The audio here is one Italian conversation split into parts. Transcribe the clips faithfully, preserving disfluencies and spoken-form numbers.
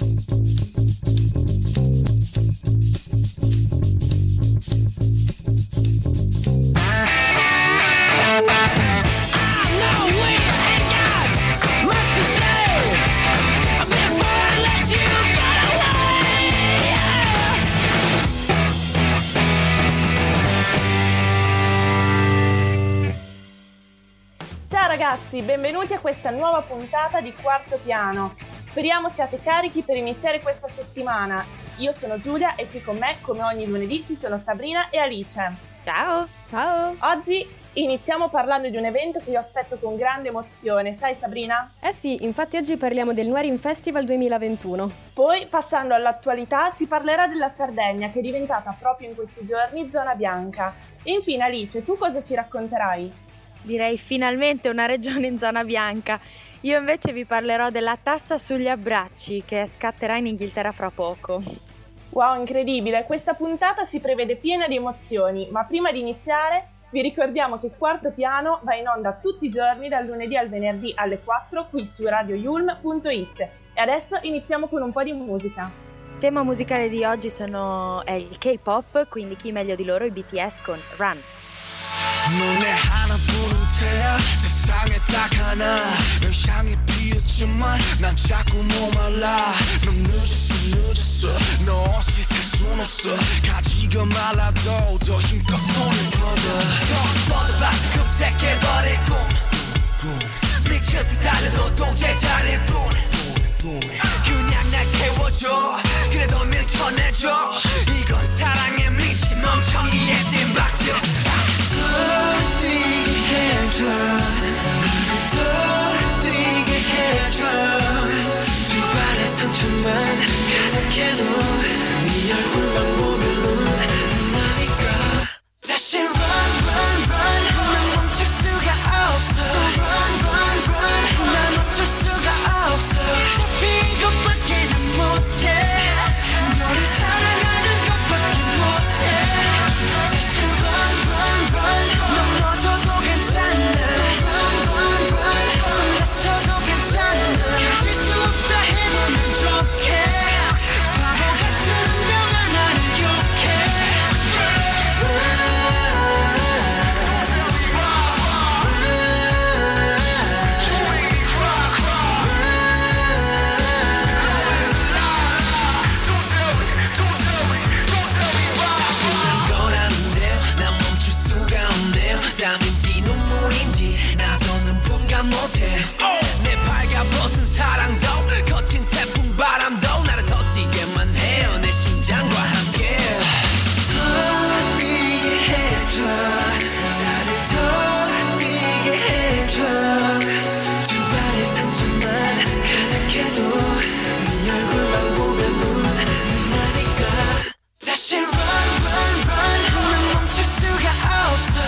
Ragazzi, benvenuti a questa nuova puntata di Quarto Piano. Speriamo siate carichi per iniziare questa settimana. Io sono Giulia e qui con me, come ogni lunedì, ci sono Sabrina e Alice. Ciao! Ciao! Oggi iniziamo parlando di un evento che io aspetto con grande emozione, sai Sabrina? Eh sì, infatti oggi parliamo del Nuarin Festival duemilaventuno. Poi, passando all'attualità, si parlerà della Sardegna, che è diventata proprio in questi giorni zona bianca. E infine Alice, tu cosa ci racconterai? Direi finalmente una regione in zona bianca. Io invece vi parlerò della tassa sugli abbracci che scatterà in Inghilterra fra poco. Wow, incredibile! Questa puntata si prevede piena di emozioni, ma prima di iniziare vi ricordiamo che Quarto Piano va in onda tutti i giorni dal lunedì al venerdì alle quattro qui su radio yulm punto it. E adesso iniziamo con un po' di musica. Il tema musicale di oggi sono, è il K-pop, quindi chi meglio di loro, i B T S con Run. 너네 하나뿐인 태야 세상에 딱 하나 널 향해 피었지만 난 자꾸 목말라 넌 늦었어 늦었어 너 없이 살 순 없어 가지가 말라도 더 힘껏 손을 뻗어 더 뻗어봐서 급색해버릴 꿈 미칠 듯 달려도 도저히 잘릴 뿐 그냥 날 태워줘 그래도 밀쳐내줘 이건 사랑에 미친 멍청이의 띵박질 더 뛰게 해줘 더 뛰게 해줘 두 발의 상처만 가득해도 네 얼굴만 보면은 나니까 다시 run run run 난 멈출 수가 없어 run run run 난 어쩔 수가 없어 잡힌 것밖에는 못해 너를 사랑하는 것밖에 못해 다시 run run run 넘어져도 괜찮아 run run run 좀 다쳐도 괜찮아 가질 수 없다 해도 난 좋게 바보 같은 운명아 나를 욕해 땀인지 눈물인지 나서는 분간 못해 내 발가벗은 사랑도 거친 태풍 바람도 나를 더 뛰게만 해요 내 심장과 함께 더 뛰게 해줘 나를 더 뛰게 해줘 두 발의 상처만 가득해도 네 얼굴만 보면은 나니까 다시 run run run 난 멈출 수가 없어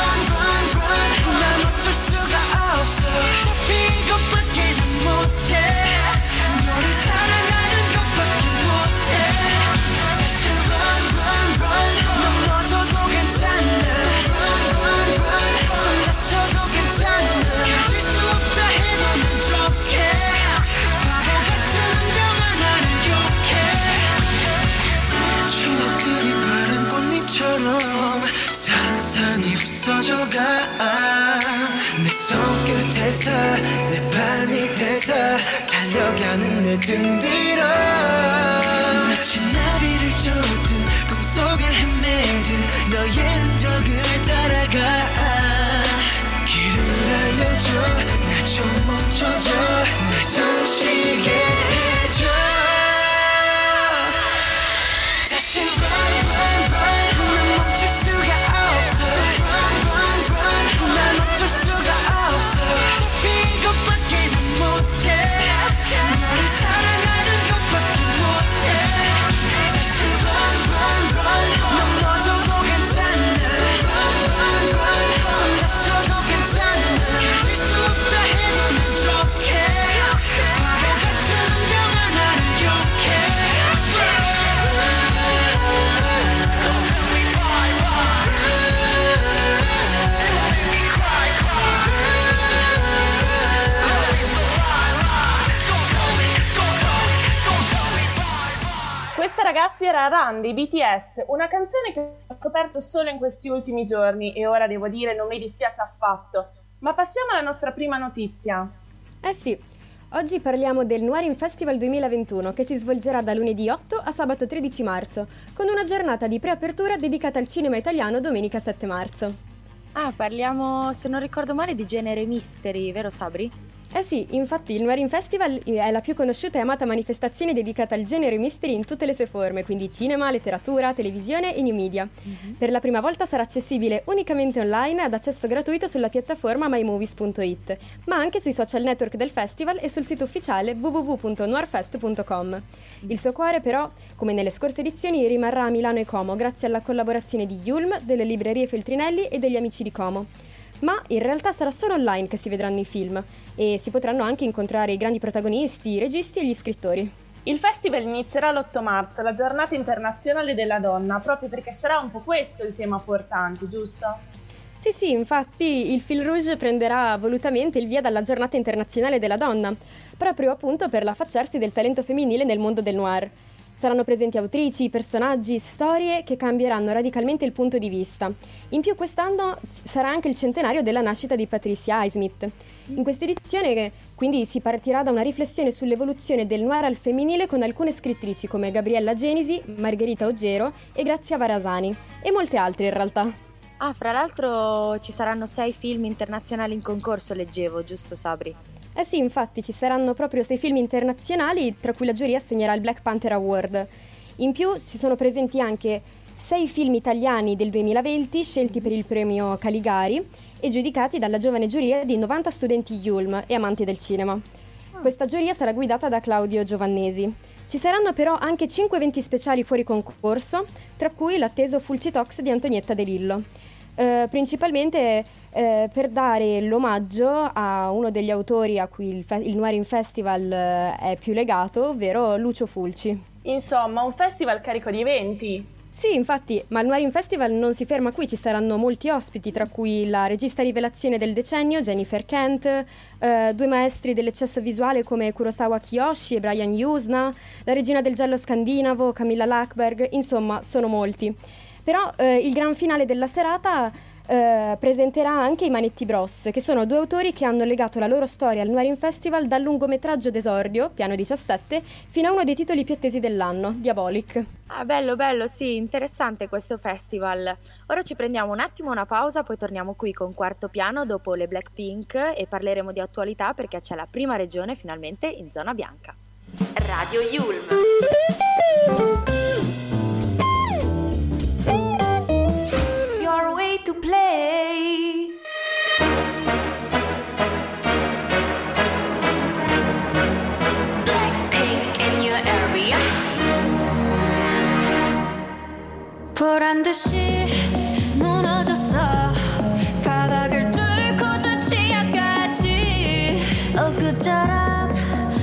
난 어쩔 수가 없어 잡힌 것밖에는 못해 너를 사랑하는 것밖에 못해 다시 run run run 넘어져도 괜찮아 run run run 좀 다쳐도 괜찮아 가질 수 없다 해도 난 좋게 바보 같은 운명아 나를 욕해 추억들이 마른 꽃잎처럼 산산이 부서져가 내 손끝에서 내 발밑에서 달려가는 내 등 뒤로 마치 나비를 쫓듯 꿈속을 헤매듯 너의 흔적을 따라가 길을 알려줘 나 좀 멈춰줘 날 숨쉬게 해줘 다시 run run run 난 멈출 수가 없어 run run run 난 어쩔 수가 없어 잡힌 것밖에는 못해 너를 사랑하는 것밖에 ragazzi, era Run dei B T S, una canzone che ho scoperto solo in questi ultimi giorni e ora devo dire non mi dispiace affatto. Ma passiamo alla nostra prima notizia. Eh sì, oggi parliamo del Noirin Festival duemilaventuno che si svolgerà da lunedì otto a sabato tredici marzo, con una giornata di preapertura dedicata al cinema italiano domenica sette marzo. Ah, parliamo, se non ricordo male, di genere mystery, vero Sabri? Eh sì, infatti il Noirin Festival è la più conosciuta e amata manifestazione dedicata al genere mystery in tutte le sue forme, quindi cinema, letteratura, televisione e new media. Mm-hmm. Per la prima volta sarà accessibile unicamente online ad accesso gratuito sulla piattaforma my movies punto it, ma anche sui social network del festival e sul sito ufficiale w w w punto noirfest punto com. Il suo cuore però, come nelle scorse edizioni, rimarrà a Milano e Como grazie alla collaborazione di Yulm, delle librerie Feltrinelli e degli amici di Como. Ma in realtà sarà solo online che si vedranno i film e si potranno anche incontrare i grandi protagonisti, i registi e gli scrittori. Il festival inizierà l'otto marzo, la giornata internazionale della donna, proprio perché sarà un po' questo il tema portante, giusto? Sì, sì, infatti il Fil Rouge prenderà volutamente il via dalla giornata internazionale della donna, proprio appunto per l'affacciarsi del talento femminile nel mondo del noir. Saranno presenti autrici, personaggi, storie che cambieranno radicalmente il punto di vista. In più quest'anno sarà anche il centenario della nascita di Patricia Highsmith. In questa edizione quindi si partirà da una riflessione sull'evoluzione del noir al femminile con alcune scrittrici come Gabriella Genisi, Margherita Oggero e Grazia Varasani, e molte altre in realtà. Ah, fra l'altro ci saranno sei film internazionali in concorso, leggevo, giusto Sabri? Eh sì, infatti ci saranno proprio sei film internazionali, tra cui la giuria assegnerà il Black Panther Award. In più ci sono presenti anche sei film italiani del duemilaventi scelti per il premio Caligari e giudicati dalla giovane giuria di novanta studenti Yulm e amanti del cinema. Questa giuria sarà guidata da Claudio Giovannesi. Ci saranno però anche cinque eventi speciali fuori concorso, tra cui l'atteso Fulci Talks di Antonietta De Lillo. Eh, principalmente eh, per dare l'omaggio a uno degli autori a cui il, fe- il Noirin Festival eh, è più legato, ovvero Lucio Fulci. Insomma, un festival carico di eventi. Sì, infatti, ma il Noirin Festival non si ferma qui, ci saranno molti ospiti, tra cui la regista rivelazione del decennio, Jennifer Kent, eh, due maestri dell'eccesso visuale come Kurosawa Kiyoshi e Brian Yuzna, la regina del giallo scandinavo, Camilla Lackberg, insomma, sono molti. Però eh, il gran finale della serata eh, presenterà anche i Manetti Bros, che sono due autori che hanno legato la loro storia al Noirin Festival dal lungometraggio d'esordio, Piano diciassette, fino a uno dei titoli più attesi dell'anno, Diabolic. Ah, bello, bello, sì, interessante questo festival. Ora ci prendiamo un attimo una pausa, poi torniamo qui con Quarto Piano dopo le Blackpink e parleremo di attualità perché c'è la prima regione finalmente in zona bianca. Radio Yulm. To play. Blackpink in your area. 보란 듯이 무너졌어. 바닥을 뚫고 저 치아까지. 엊그처럼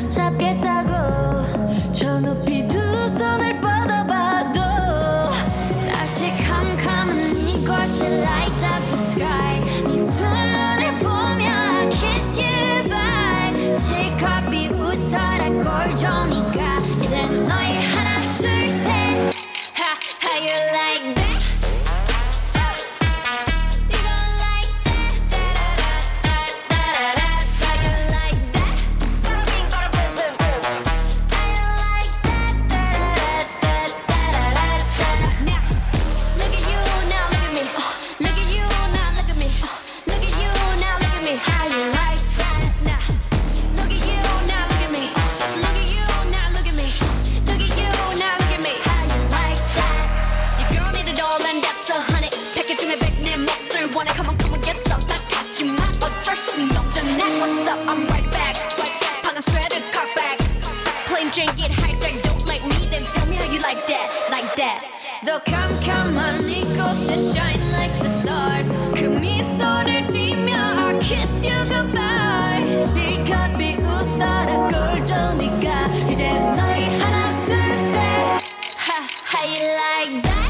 잡겠다고 저 높이 두 손을 뻗어봐도 다시 캄캄한 이곳에 light up the sky. 네 두 눈을 보며 I kiss you bye. 실컷 비웃어라 꼴 좋으니까 이제 너희 하나 둘 셋. Ha, how you like that? What's up? I'm right back. 방금 sweater cock back. Plain drink it hijack. Don't like me, then tell me how you like that, like that. 더 캄캄한 이곳에 shine like the stars. 그 미소를 띠며 I kiss you goodbye. 실컷 비웃어라 꼴 좋으니까 이제 너희 하나 둘 셋. Ha, how you like that?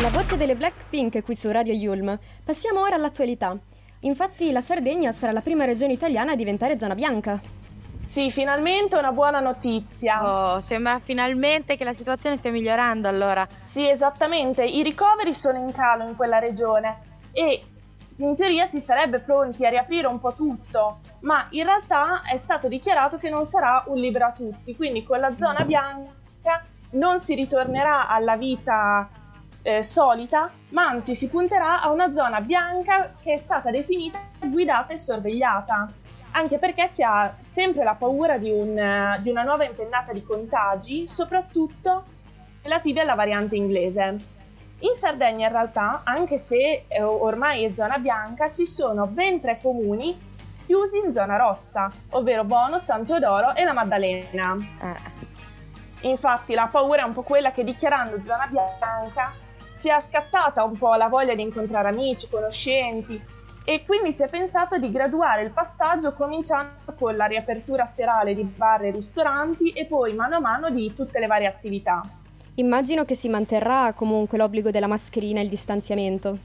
La voce delle Blackpink qui su Radio Yulm. Passiamo ora all'attualità. Infatti la Sardegna sarà la prima regione italiana a diventare zona bianca. Sì, finalmente una buona notizia. Oh, sembra finalmente che la situazione stia migliorando allora. Sì, esattamente. I ricoveri sono in calo in quella regione e in teoria si sarebbe pronti a riaprire un po' tutto, ma in realtà è stato dichiarato che non sarà un libero a tutti, quindi con la zona bianca non si ritornerà alla vita eh, solita, ma anzi si punterà a una zona bianca che è stata definita guidata e sorvegliata, anche perché si ha sempre la paura di, un, di una nuova impennata di contagi, soprattutto relativi alla variante inglese. In Sardegna in realtà, anche se eh, ormai è zona bianca, ci sono ben tre comuni chiusi in zona rossa, ovvero Bono, San Teodoro e la Maddalena. Eh. Infatti la paura è un po' quella che dichiarando zona bianca sia scattata un po' la voglia di incontrare amici, conoscenti, e quindi si è pensato di graduare il passaggio cominciando con la riapertura serale di bar e ristoranti e poi mano a mano di tutte le varie attività. Immagino che si manterrà comunque l'obbligo della mascherina e il distanziamento.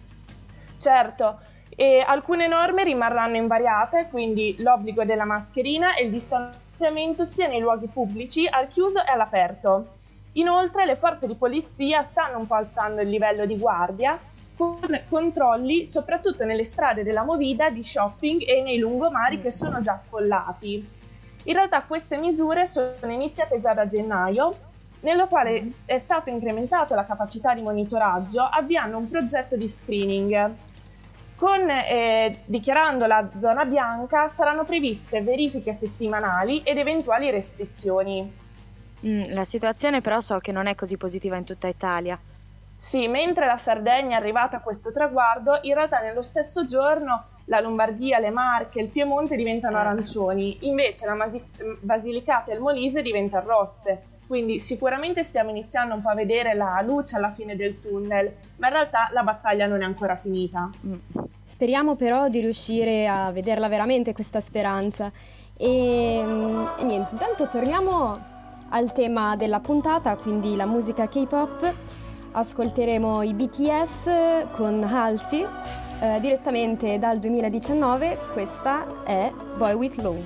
Certo, e alcune norme rimarranno invariate, quindi l'obbligo della mascherina e il distanziamento sia nei luoghi pubblici, al chiuso e all'aperto. Inoltre le forze di polizia stanno un po' alzando il livello di guardia con controlli soprattutto nelle strade della movida, di shopping e nei lungomari che sono già affollati. In realtà queste misure sono iniziate già da gennaio, nello quale è stato incrementato la capacità di monitoraggio avviando un progetto di screening. Con, eh, dichiarando la zona bianca saranno previste verifiche settimanali ed eventuali restrizioni. Mm, la situazione però so che non è così positiva in tutta Italia. Sì, mentre la Sardegna è arrivata a questo traguardo, in realtà nello stesso giorno la Lombardia, le Marche e il Piemonte diventano arancioni, invece la Masi- Basilicata e il Molise diventano rosse. Quindi sicuramente stiamo iniziando un po' a vedere la luce alla fine del tunnel, ma in realtà la battaglia non è ancora finita. Speriamo però di riuscire a vederla veramente questa speranza. E, e niente, intanto torniamo al tema della puntata, quindi la musica K-pop. Ascolteremo i B T S con Halsey, eh, direttamente dal duemiladiciannove. Questa è Boy With Love.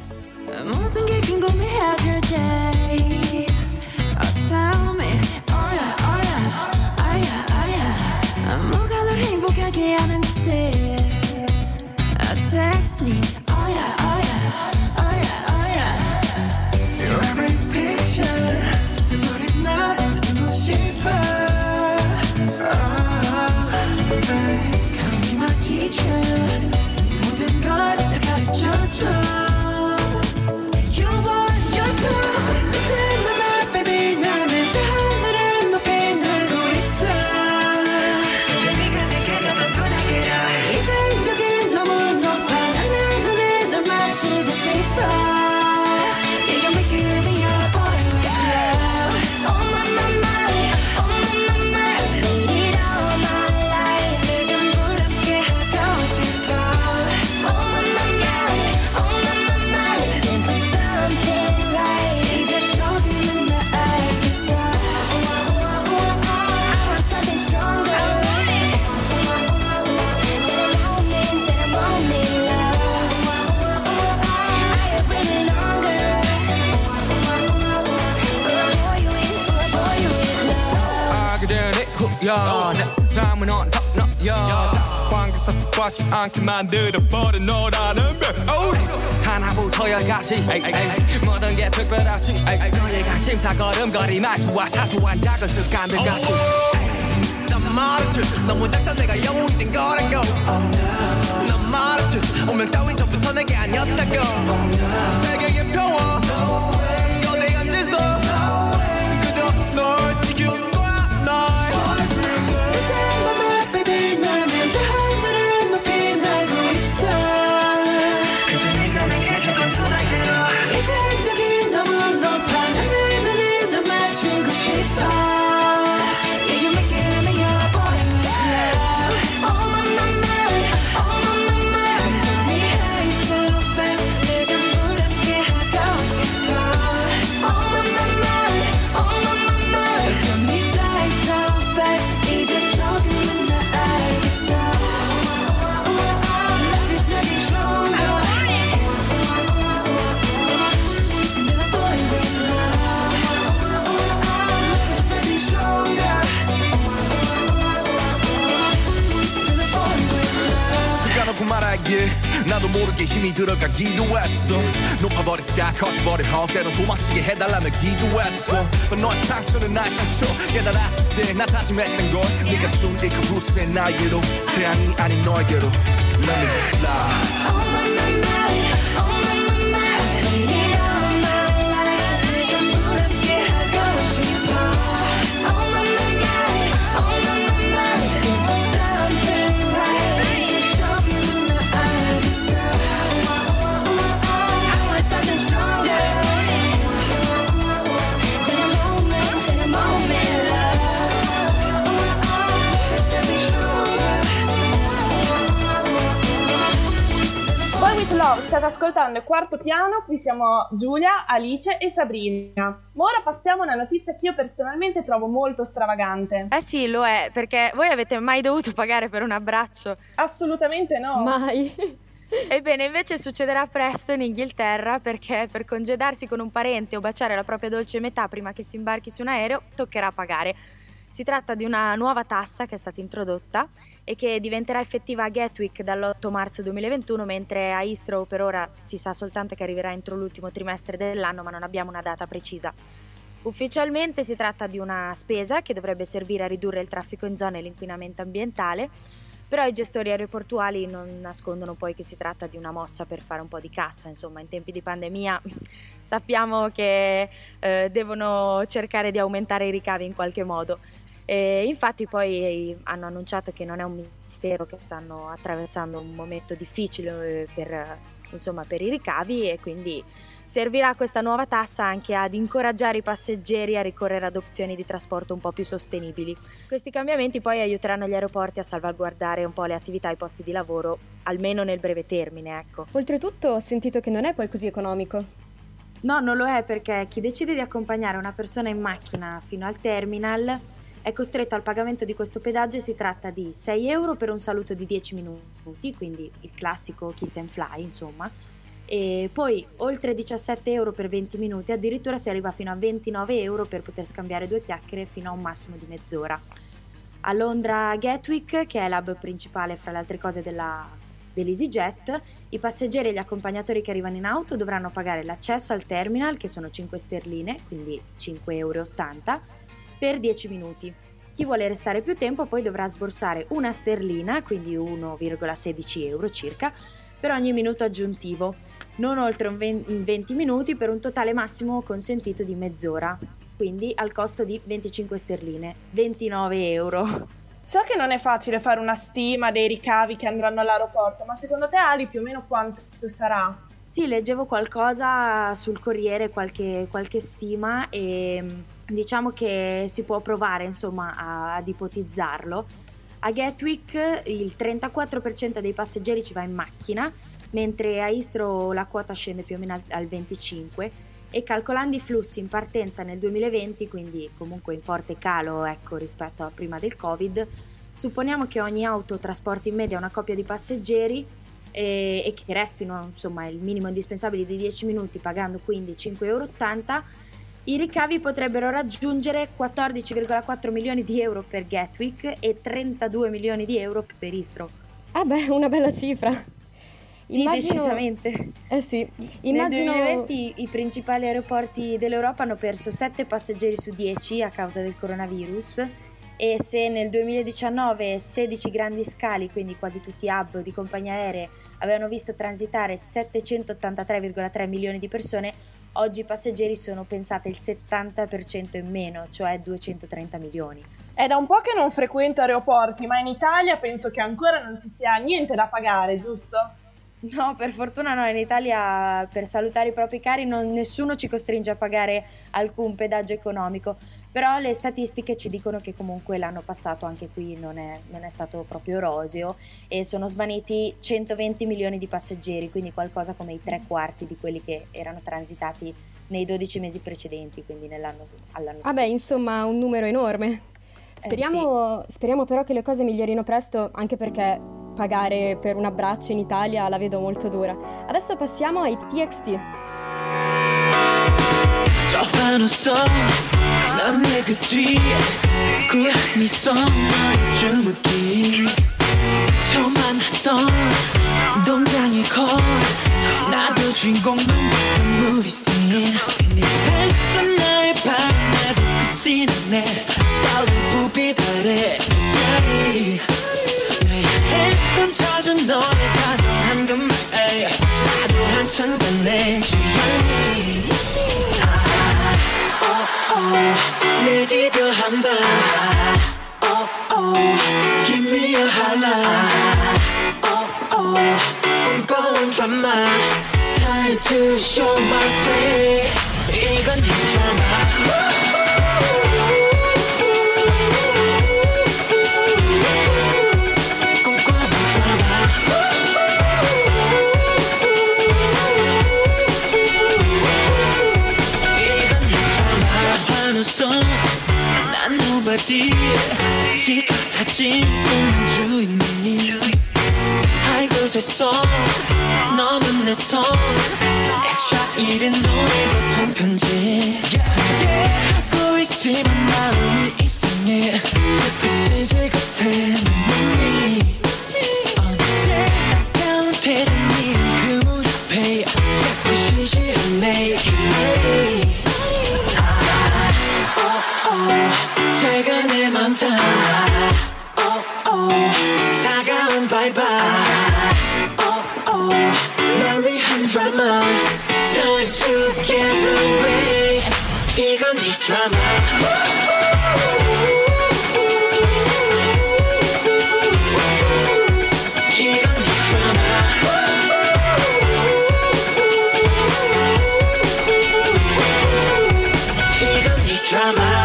Tell me, oh yeah, oh yeah, oh yeah, oh yeah. 뭐가 널 행복하게 하는지 Text me, oh yeah, oh yeah, oh yeah, oh yeah. Your every picture 내 머리만 듣고 싶어. Come be my teacher. 네 모든 걸 다 가르쳐줘. You want, you do. Listen to me, baby. 나는 저 하늘을 높이 날고 있어. 그대가 내게 잡은 분하게라. 이제 여기 너무 높아. 나는 눈에 널 마치고 싶어. Yeah, you make it be your boy with love. Oh my, my, my. Oh my, my, my. Need it all my life. 내 전부 함께 하고 싶어. Oh my, my, my. Oh my, my, my. Looking for something right. 이제 조금은 나 알겠어. I want something stronger. That I won't need, that I won't need love. I have waited longer. For a boy with, for a boy with love. 알게 되네 후연 내 삶은 언덕너여 관계사 습관치 않게 만들어버린 너라는 배 하나부터 열까지 모든 게 특별하지 너의 관심사 걸음걸이 말투와 사소한 작은 습관들 같이 난 말했지 너무 작다 내가 영웅이 된 거라고 난 말했지 운명 따윈 전부터 내게 아니었다고 세계의 평화 너내 앉아서 그저 널 지켜봐 날 Listen to me, baby. 나는 저 하늘을 높이 날고 있어. 그저 네가 내게 잡은 분할대로. 이제 여기 너무 높아. 나는 눈을 널 맞추고 싶어. Yeah, you make it be your boy with love. Oh my, my, my. Oh my, my, my. 네 high so fast. 내 전부 함께 나도 모르게 힘이 들어가기도 했어 높아버린 sky 커져버린 헛 때론 도망치게 해달라며 기도했어 But 너의 상처는 나의 상처 깨달았을 때 나 다짐했던 걸 네가 준 이 그 후세 나에게로 태양이 아닌 너에게로 Let me fly On my mind, on my mind, need it all my life. 전부 함께 하고 싶어. On my mind, on my mind, looking for something right. 저기 누나 알겠어. I want something stronger than a moment, than a moment, love. There's nothing stronger. Boy with Love, state ascoltando il Quarto Piano, qui siamo Giulia, Alice e Sabrina. Ma ora passiamo a una notizia che io personalmente trovo molto stravagante. Eh sì, lo è, perché voi avete mai dovuto pagare per un abbraccio? Assolutamente no. Mai. Ebbene, invece succederà presto in Inghilterra, perché per congedarsi con un parente o baciare la propria dolce metà prima che si imbarchi su un aereo toccherà pagare. Si tratta di una nuova tassa che è stata introdotta e che diventerà effettiva a Gatwick dall'otto marzo duemilaventuno, mentre a Heathrow per ora si sa soltanto che arriverà entro l'ultimo trimestre dell'anno, ma non abbiamo una data precisa. Ufficialmente si tratta di una spesa che dovrebbe servire a ridurre il traffico in zona e l'inquinamento ambientale, però i gestori aeroportuali non nascondono poi che si tratta di una mossa per fare un po' di cassa. Insomma, in tempi di pandemia sappiamo che eh, devono cercare di aumentare i ricavi in qualche modo. E infatti poi hanno annunciato che non è un mistero che stanno attraversando un momento difficile per, insomma, per i ricavi, e quindi servirà questa nuova tassa anche ad incoraggiare i passeggeri a ricorrere ad opzioni di trasporto un po' più sostenibili. Questi cambiamenti poi aiuteranno gli aeroporti a salvaguardare un po' le attività e i posti di lavoro, almeno nel breve termine, ecco. Oltretutto ho sentito che non è poi così economico. No, non lo è, perché chi decide di accompagnare una persona in macchina fino al terminal è costretto al pagamento di questo pedaggio, e si tratta di sei euro per un saluto di dieci minuti, quindi il classico kiss and fly, insomma, e poi oltre diciassette euro per venti minuti, addirittura si arriva fino a ventinove euro per poter scambiare due chiacchiere fino a un massimo di mezz'ora. A Londra Gatwick, che è l'hub principale fra le altre cose della, dell'EasyJet, i passeggeri e gli accompagnatori che arrivano in auto dovranno pagare l'accesso al terminal, che sono cinque sterline, quindi cinque euro e ottanta, per dieci minuti. Chi vuole restare più tempo poi dovrà sborsare una sterlina, quindi uno virgola sedici euro circa, per ogni minuto aggiuntivo, non oltre un venti minuti, per un totale massimo consentito di mezz'ora, quindi al costo di venticinque sterline, ventinove euro. So che non è facile fare una stima dei ricavi che andranno all'aeroporto, ma secondo te, Ali, più o meno quanto sarà? Sì, leggevo qualcosa sul Corriere, qualche, qualche stima, e diciamo che si può provare, insomma, a, ad ipotizzarlo. A Gatwick il trentaquattro per cento dei passeggeri ci va in macchina, mentre a Heathrow la quota scende più o meno al, al venticinque per cento, e calcolando i flussi in partenza nel duemilaventi, quindi comunque in forte calo, ecco, rispetto a prima del Covid, supponiamo che ogni auto trasporti in media una coppia di passeggeri e, e che restino, insomma, il minimo indispensabile di dieci minuti, pagando quindi cinque euro e ottanta. I ricavi potrebbero raggiungere quattordici virgola quattro milioni di euro per Gatwick e trentadue milioni di euro per Heathrow. Ah beh, una bella cifra. Sì, Immagino... decisamente. Eh sì, immagino... Nel duemilaventi i principali aeroporti dell'Europa hanno perso sette passeggeri su dieci a causa del coronavirus, e se nel duemiladiciannove sedici grandi scali, quindi quasi tutti hub di compagnie aeree, avevano visto transitare settecentottantatré virgola tre milioni di persone, oggi i passeggeri sono, pensate, il settanta per cento in meno, cioè duecentotrenta milioni. È da un po' che non frequento aeroporti, ma in Italia penso che ancora non ci sia niente da pagare, giusto? No, per fortuna no, in Italia per salutare i propri cari non, nessuno ci costringe a pagare alcun pedaggio economico, però le statistiche ci dicono che comunque l'anno passato anche qui non è, non è stato proprio roseo, e sono svaniti centoventi milioni di passeggeri, quindi qualcosa come i tre quarti di quelli che erano transitati nei dodici mesi precedenti, quindi nell'anno all'anno scorso. Vabbè, insomma, un numero enorme. Speriamo, eh sì. speriamo però che le cose migliorino presto, anche perché pagare per un abbraccio in Italia la vedo molto dura. Adesso passiamo ai T X T. 저 난 내 그 뒤에 고양이 선 너의 주먹기 처음 만났던 동장의 주인공은 같은 movie scene 네 뱃속 나의 발 나도 그 씬에 스타일은 부비 다래 자리 내 했던 젖은 너의 다정한 그 말 나도 한참 내 취향이 아, oh, oh, 내 디뎌 한번 oh, oh, give me a highlight oh, oh, 꿈꿔온 드라마 time to show my play 이건 네 드라마 난 nobody 스티커 사진 찍는 주인님 아이고 죄송 너는 내 손 extra 일은 너의 보통 편지 하고 있지만 마음이 이상해 자꾸 쓰질 같아 눈물이 어느새 따가운 퇴장이 그 문 앞에 자꾸 쉬지 않네 제가 내 맘상 oh, oh, 다가온 바이바이 oh, oh, 널 위한 드라마 Time to get away 이건 네 드라마 이건 네 드라마 이건 네 드라마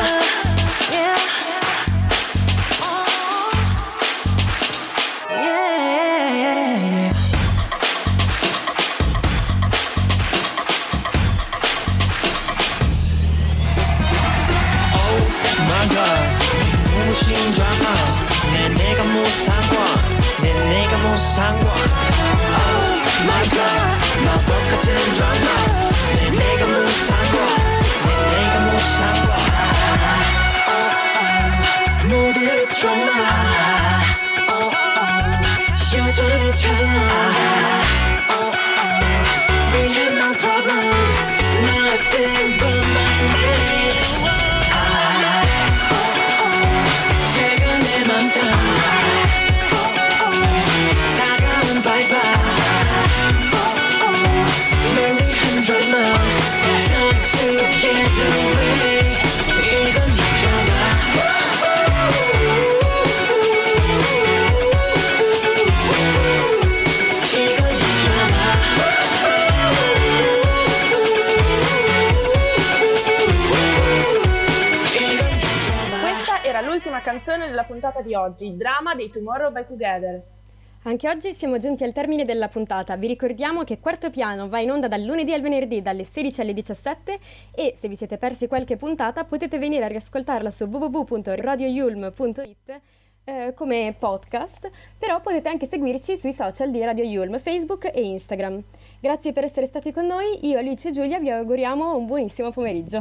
무슨 드라마 내 내가 무상관 내 내가 무상관 Oh my god 마법 같은 드라마 내 내가 무상관 내 내가 무상관 oh, oh, 모두의 드라마 oh, oh, 여전히 찬란 oh, oh, we have no problem nothing but my name 다가온 바이바이 널 위한 드라마 Time to get away 이건 네 드라마 이건 네 드라마 Questa era l'ultima canzone della puntata di oggi, Drama dei Tomorrow by Together. Anche oggi siamo giunti al termine della puntata. Vi ricordiamo che Quarto Piano va in onda dal lunedì al venerdì dalle sedici alle diciassette e se vi siete persi qualche puntata potete venire a riascoltarla su w w w punto radio yulm punto it eh, come podcast, però potete anche seguirci sui social di Radio Yulm, Facebook e Instagram. Grazie per essere stati con noi, io Alice e Giulia vi auguriamo un buonissimo pomeriggio.